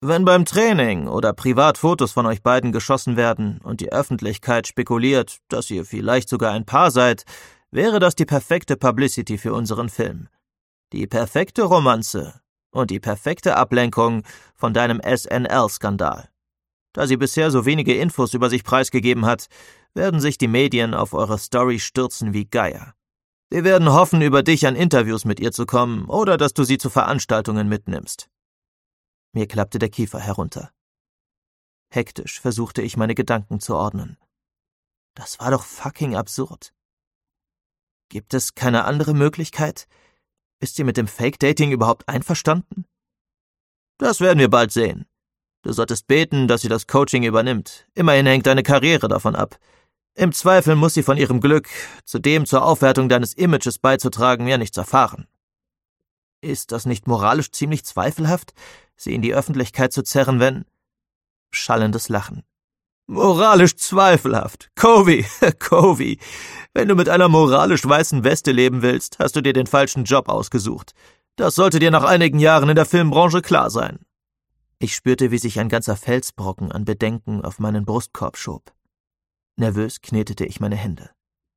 Wenn beim Training oder privat Fotos von euch beiden geschossen werden und die Öffentlichkeit spekuliert, dass ihr vielleicht sogar ein Paar seid, wäre das die perfekte Publicity für unseren Film. Die perfekte Romanze und die perfekte Ablenkung von deinem SNL-Skandal. Da sie bisher so wenige Infos über sich preisgegeben hat, werden sich die Medien auf eure Story stürzen wie Geier. Sie werden hoffen, über dich an Interviews mit ihr zu kommen oder dass du sie zu Veranstaltungen mitnimmst. Mir klappte der Kiefer herunter. Hektisch versuchte ich, meine Gedanken zu ordnen. Das war doch fucking absurd. Gibt es keine andere Möglichkeit? Ist sie mit dem Fake-Dating überhaupt einverstanden? Das werden wir bald sehen. Du solltest beten, dass sie das Coaching übernimmt. Immerhin hängt deine Karriere davon ab. Im Zweifel muss sie von ihrem Glück, zudem zur Aufwertung deines Images beizutragen, ja nichts erfahren. Ist das nicht moralisch ziemlich zweifelhaft, sie in die Öffentlichkeit zu zerren, wenn... Schallendes Lachen. Moralisch zweifelhaft. Covey, Covey. Wenn du mit einer moralisch weißen Weste leben willst, hast du dir den falschen Job ausgesucht. Das sollte dir nach einigen Jahren in der Filmbranche klar sein. Ich spürte, wie sich ein ganzer Felsbrocken an Bedenken auf meinen Brustkorb schob. Nervös knetete ich meine Hände.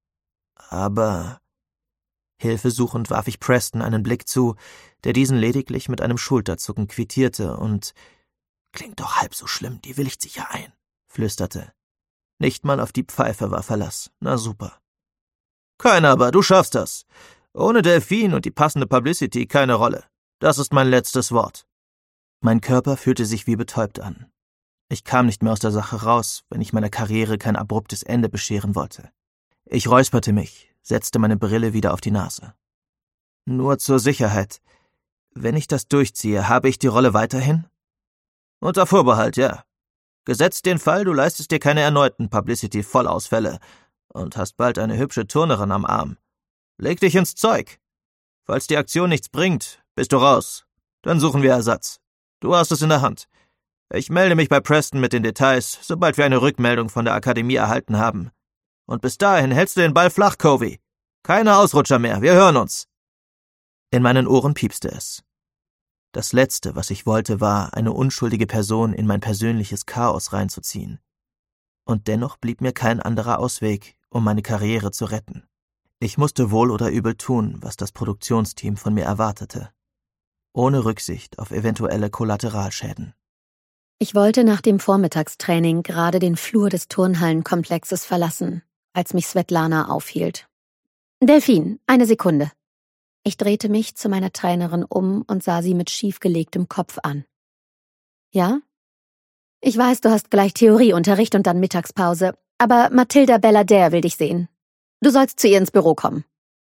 Aber... Hilfesuchend warf ich Preston einen Blick zu, der diesen lediglich mit einem Schulterzucken quittierte und »Klingt doch halb so schlimm, die willigt sich ja ein«, flüsterte. Nicht mal auf die Pfeife war Verlass. Na super. »Keiner, aber du schaffst das. Ohne Delphine und die passende Publicity keine Rolle. Das ist mein letztes Wort.« Mein Körper fühlte sich wie betäubt an. Ich kam nicht mehr aus der Sache raus, wenn ich meiner Karriere kein abruptes Ende bescheren wollte. Ich räusperte mich, setzte meine Brille wieder auf die Nase. Nur zur Sicherheit. Wenn ich das durchziehe, habe ich die Rolle weiterhin? Unter Vorbehalt, ja. Gesetzt den Fall, du leistest dir keine erneuten Publicity-Vollausfälle und hast bald eine hübsche Turnerin am Arm. Leg dich ins Zeug. Falls die Aktion nichts bringt, bist du raus. Dann suchen wir Ersatz. Du hast es in der Hand. Ich melde mich bei Preston mit den Details, sobald wir eine Rückmeldung von der Akademie erhalten haben. Und bis dahin hältst du den Ball flach, Covey. Keine Ausrutscher mehr, wir hören uns. In meinen Ohren piepste es. Das Letzte, was ich wollte, war, eine unschuldige Person in mein persönliches Chaos reinzuziehen. Und dennoch blieb mir kein anderer Ausweg, um meine Karriere zu retten. Ich musste wohl oder übel tun, was das Produktionsteam von mir erwartete. Ohne Rücksicht auf eventuelle Kollateralschäden. Ich wollte nach dem Vormittagstraining gerade den Flur des Turnhallenkomplexes verlassen, als mich Svetlana aufhielt. »Delphine, eine Sekunde.« Ich drehte mich zu meiner Trainerin um und sah sie mit schiefgelegtem Kopf an. »Ja? Ich weiß, du hast gleich Theorieunterricht und dann Mittagspause, aber Mathilda Belladère will dich sehen. Du sollst zu ihr ins Büro kommen.«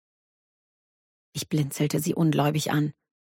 Ich blinzelte sie ungläubig an.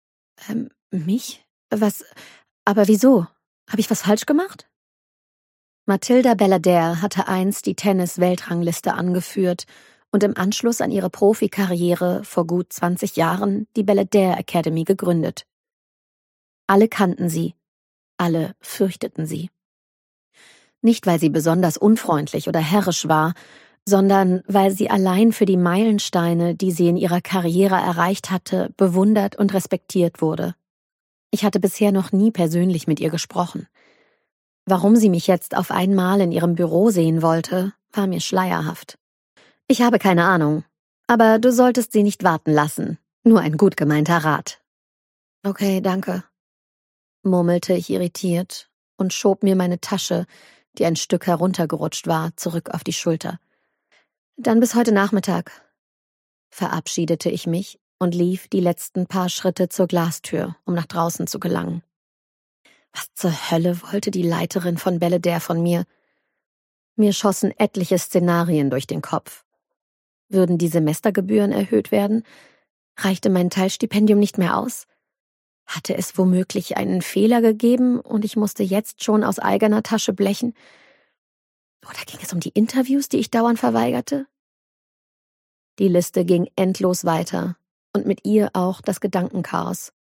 Mich? Was? Aber wieso? Habe ich was falsch gemacht? Mathilda Belladère hatte einst die Tennis-Weltrangliste angeführt und im Anschluss an ihre Profikarriere vor gut 20 Jahren die Belladère Academy gegründet. Alle kannten sie, alle fürchteten sie. Nicht, weil sie besonders unfreundlich oder herrisch war, sondern weil sie allein für die Meilensteine, die sie in ihrer Karriere erreicht hatte, bewundert und respektiert wurde. Ich hatte bisher noch nie persönlich mit ihr gesprochen. Warum sie mich jetzt auf einmal in ihrem Büro sehen wollte, war mir schleierhaft. Ich habe keine Ahnung, aber du solltest sie nicht warten lassen. Nur ein gut gemeinter Rat. Okay, danke, murmelte ich irritiert und schob mir meine Tasche, die ein Stück heruntergerutscht war, zurück auf die Schulter. Dann bis heute Nachmittag, verabschiedete ich mich und lief die letzten paar Schritte zur Glastür, um nach draußen zu gelangen. Was zur Hölle wollte die Leiterin von Belladère von mir? Mir schossen etliche Szenarien durch den Kopf. Würden die Semestergebühren erhöht werden? Reichte mein Teilstipendium nicht mehr aus? Hatte es womöglich einen Fehler gegeben und ich musste jetzt schon aus eigener Tasche blechen? Oder ging es um die Interviews, die ich dauernd verweigerte? Die Liste ging endlos weiter und mit ihr auch das Gedankenchaos.